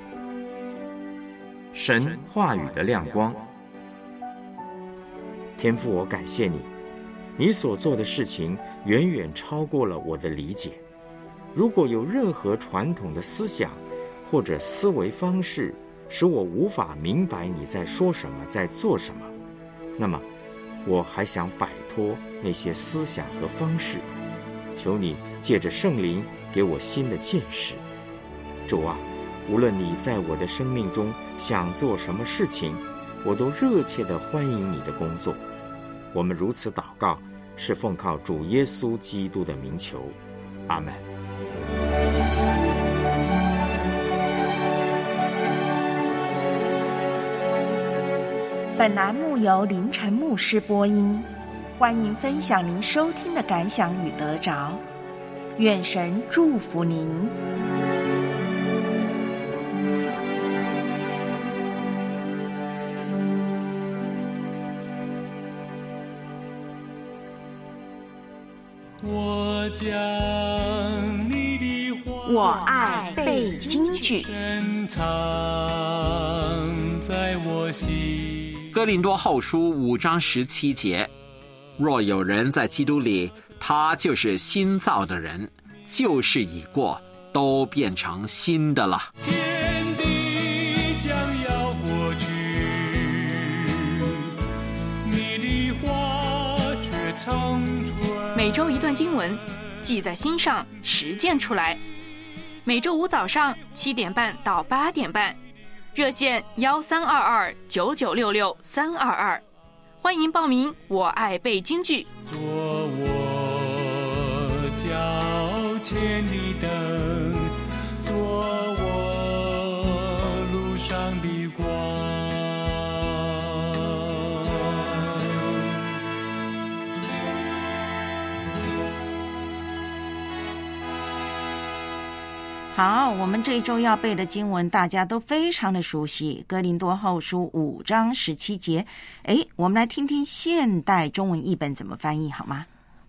神话语的亮光，天父，我感谢你，你所做的事情远远超过了我的理解。如果有任何传统的思想或者思维方式使我无法明白你在说什么，在做什么，那么我还想摆脱那些思想和方式。求你借着圣灵给我新的见识。主啊，无论你在我的生命中想做什么事情，我都热切地欢迎你的工作。我们如此祷告，是奉靠主耶稣基督的名求，阿们。 本栏目由凌晨牧师播音，欢迎分享您收听的感想与得着，愿神祝福您。 我将你的话， 我爱背京剧， 深藏在我心。 哥林多后书五章十七节，若有人在基督里，他就是新造的人，旧事已过，都变成新的了。 天地将要过去，你的话却长存。 每周一段经文，记在心上，实践出来。每周五早上七点半到八点半，热线幺三二二九九六六三二二，欢迎报名。我爱背京剧， 做我脚前的灯，做我路上的光。 好，我们这一周要背的经文大家都非常的熟悉，哥林多后书五章十七节。诶，我们来听听现代中文译本怎么翻译好吗？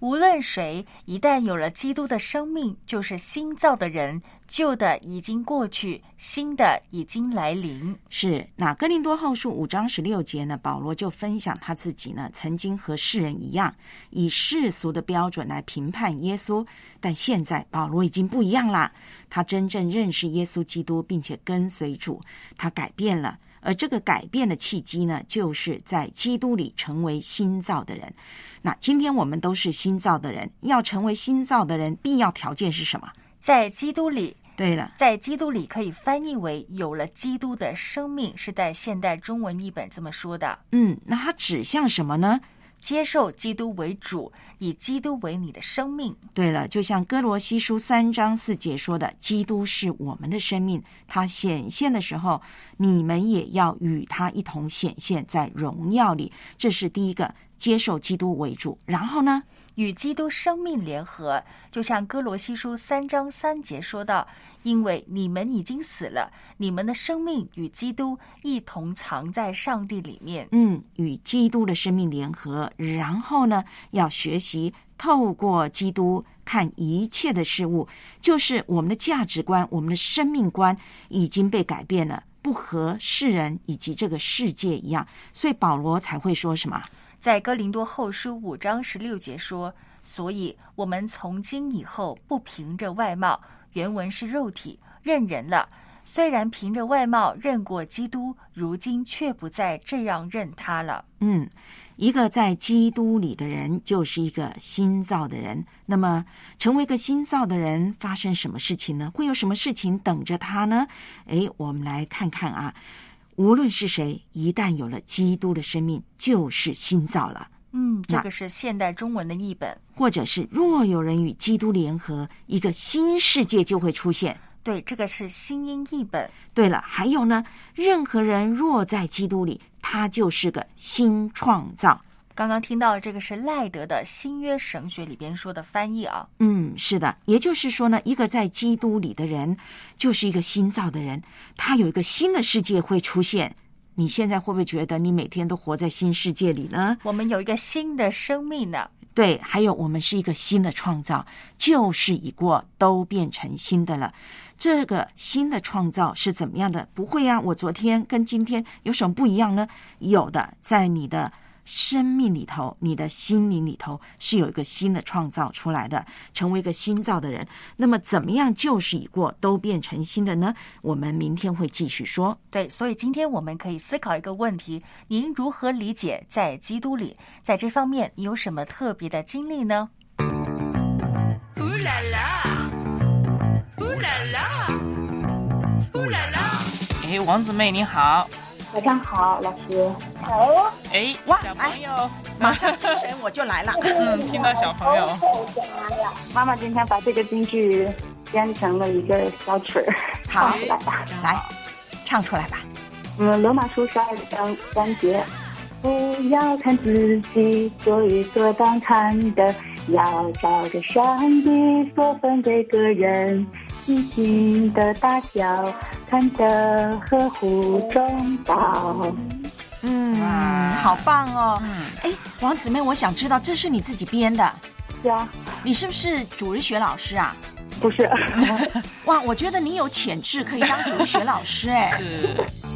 无论谁一旦有了基督的生命，就是新造的人，旧的已经过去，新的已经来临。 是，那哥林多后书五章十六节呢，保罗就分享他自己呢，曾经和世人一样，以世俗的标准来评判耶稣，但现在保罗已经不一样啦，他真正认识耶稣基督，并且跟随主，他改变了。而这个改变的契机呢，就是在基督里成为新造的人。那今天我们都是新造的人，要成为新造的人，必要条件是什么？ 在基督里。 对了， 在基督里可以翻译为有了基督的生命，是在现代中文译本这么说的。 嗯，那它指向什么呢？ 接受基督为主，以基督为你的生命。 对了，就像哥罗西书三章四节说的，基督是我们的生命，他显现的时候，你们也要与他一同显现在荣耀里。这是第一个，接受基督为主。然后呢， 与基督生命联合，就像哥罗西书三章三节说到，因为你们已经死了，你们的生命与基督一同藏在上帝里面。 嗯，与基督的生命联合，然后呢，要学习透过基督看一切的事物，就是我们的价值观，我们的生命观已经被改变了，不和世人以及这个世界一样。所以保罗才会说什么？ 在哥林多后书五章十六节说，所以我们从今以后不凭着外貌，原文是肉体，认人了。虽然凭着外貌认过基督，如今却不再这样认他了。 嗯，一个在基督里的人就是一个新造的人。那么成为一个新造的人，发生什么事情呢？会有什么事情等着他呢？诶，我们来看看啊。无论是谁，一旦有了基督的生命，就是新造了。 嗯，这个是现代中文的译本。 或者是若有人与基督联合，一个新世界就会出现。 对，这个是新音译本。 对了，还有呢，任何人若在基督里，他就是个新创造。 刚刚听到这个是赖德的新约神学里边说的翻译啊。 嗯，是的，也就是说呢，一个在基督里的人就是一个新造的人，他有一个新的世界会出现。你现在会不会觉得你每天都活在新世界里呢？ 我们有一个新的生命呢。 对，还有我们是一个新的创造，旧事已过，都变成新的了。这个新的创造是怎么样的？不会啊，我昨天跟今天有什么不一样呢？有的，在你的生命里头，你的心灵里头是有一个新的创造出来的，成为一个新造的人。那么怎么样旧事已过，都变成新的呢？我们明天会继续说。 对，所以今天我们可以思考一个问题，您如何理解在基督里？在这方面你有什么特别的经历呢？ 呼啦啦，呼啦啦，呼啦啦。 哎，王姊妹你好。 晚上好，老师。好。 哎， 哇， 小朋友， 马上精神我就来了。 嗯，听到小朋友。 妈妈今天把这个京剧编成了一个小曲儿， 好， 唱出来吧， 来，唱出来吧。 嗯，罗马书十二章三节，不要看自己所与所当看的，要照着上帝所分给个人细心的大小，看得合乎中道。 嗯，好棒哦！哎，王姊妹，我想知道这是你自己编的？ 是啊。 你是不是主日学老师啊？ 不是。 哇，我觉得你有潜质可以当主日学老师哎。 是。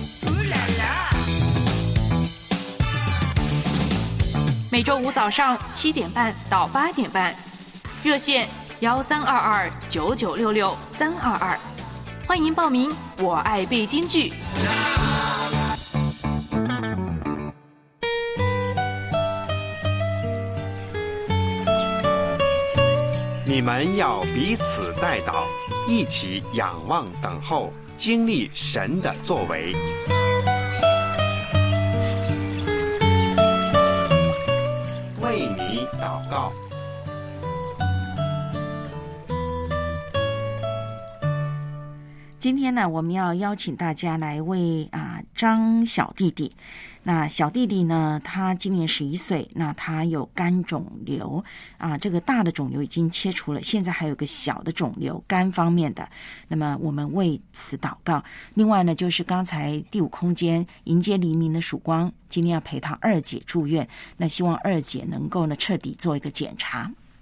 每周五早上七点半到八点半，热线幺三二二九九六六三二二，欢迎报名。我爱背京剧。 你们要彼此代祷，一起仰望等候，经历神的作为。为你祷告。 今天呢，我们要邀请大家来为啊张小弟弟。那小弟弟呢，他今年十一岁，那他有肝肿瘤啊，这个大的肿瘤已经切除了，现在还有个小的肿瘤，肝方面的。那么我们为此祷告。另外呢，就是刚才第五空间迎接黎明的曙光，今天要陪他二姐住院，那希望二姐能够呢彻底做一个检查。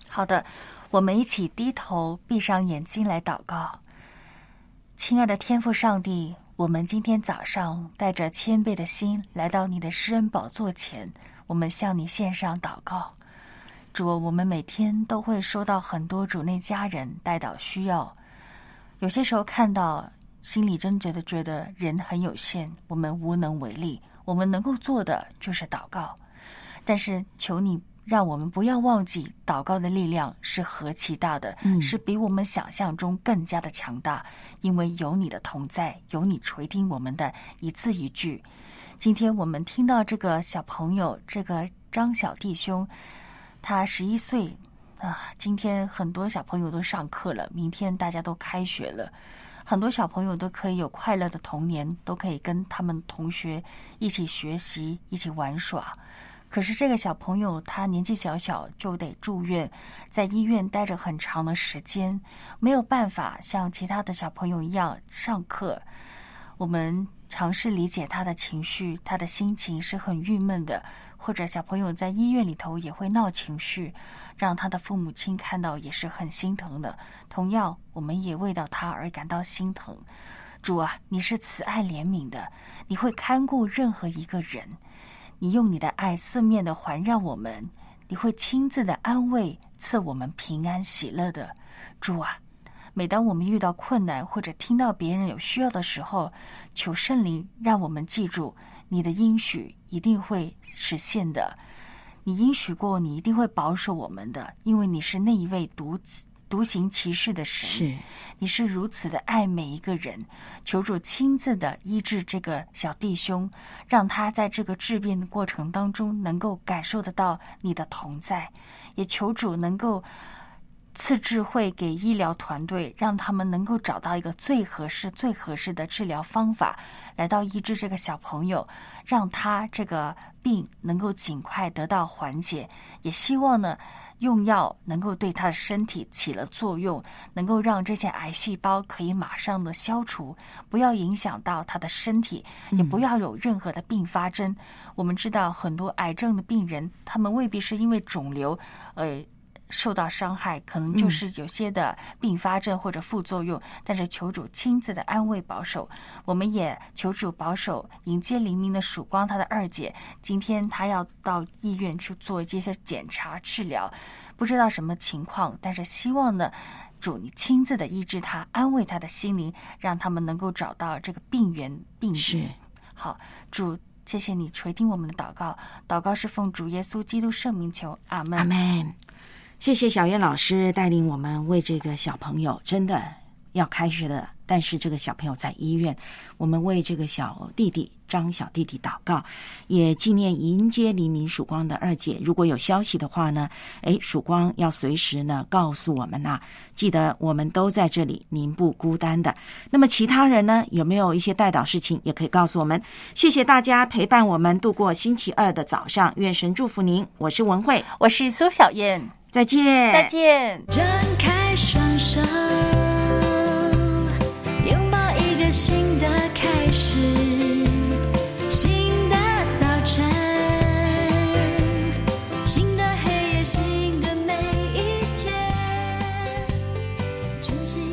好的，我们一起低头闭上眼睛来祷告。亲爱的天父上帝，我们今天早上带着谦卑的心来到你的施恩宝座前，我们向你献上祷告。主，我们每天都会收到很多主内家人代祷需要，有些时候看到心里真觉得觉得人很有限，我们无能为力，我们能够做的就是祷告。但是求你让我们不要忘记，祷告的力量是何其大的，嗯、是比我们想象中更加的强大，因为有你的同在，有你垂听我们的一字一句。今天我们听到这个小朋友，这个张小弟兄，他十一岁啊，今天很多小朋友都上课了，明天大家都开学了，很多小朋友都可以有快乐的童年，都可以跟他们同学一起学习，一起玩耍。可是这个小朋友他年纪小小就得住院，在医院待着很长的时间，没有办法像其他的小朋友一样上课。我们尝试理解他的情绪，他的心情是很郁闷的，或者小朋友在医院里头也会闹情绪，让他的父母亲看到也是很心疼的。同样，我们也为到他而感到心疼。主啊，你是慈爱怜悯的，你会看顾任何一个人，你用你的爱四面的环绕我们，你会亲自的安慰，赐我们平安喜乐的。主啊，每当我们遇到困难或者听到别人有需要的时候，求圣灵让我们记住，你的应许一定会实现的。你应许过，你一定会保守我们的，因为你是那一位独独行其事的神，是你是如此的爱每一个人。求主亲自的医治这个小弟兄，让他在这个治病的过程当中能够感受得到你的同在，也求主能够赐智慧给医疗团队，让他们能够找到一个最合适最合适的治疗方法，来到医治这个小朋友，让他这个病能够尽快得到缓解。也希望呢用药能够对他的身体起了作用，能够让这些癌细胞可以马上的消除，不要影响到他的身体，也不要有任何的并发症。嗯、我们知道很多癌症的病人，他们未必是因为肿瘤呃受到伤害，可能就是有些的并发症或者副作用，嗯、但是求主亲自的安慰保守。我们也求主保守迎接黎明的曙光他的二姐，今天她要到医院去做这些检查治疗，不知道什么情况，但是希望呢主你亲自的医治他，安慰他的心灵，让他们能够找到这个病源病因。好，主谢谢你垂听我们的祷告，祷告是奉主耶稣基督圣名求，阿们。 阿们。谢谢小燕老师带领我们为这个小朋友，真的要开学了，但是这个小朋友在医院，我们为这个小弟弟张小弟弟祷告，也纪念迎接黎明曙光的二姐。如果有消息的话呢，诶，曙光要随时呢告诉我们啊，记得我们都在这里，您不孤单的。那么其他人呢，有没有一些代祷事情也可以告诉我们。谢谢大家陪伴我们度过星期二的早上，愿神祝福您。我是文慧， 我是苏小燕， 再见， 再见。 张开双手，拥抱一个新的开始，新的早晨，新的黑夜，新的每一天，珍惜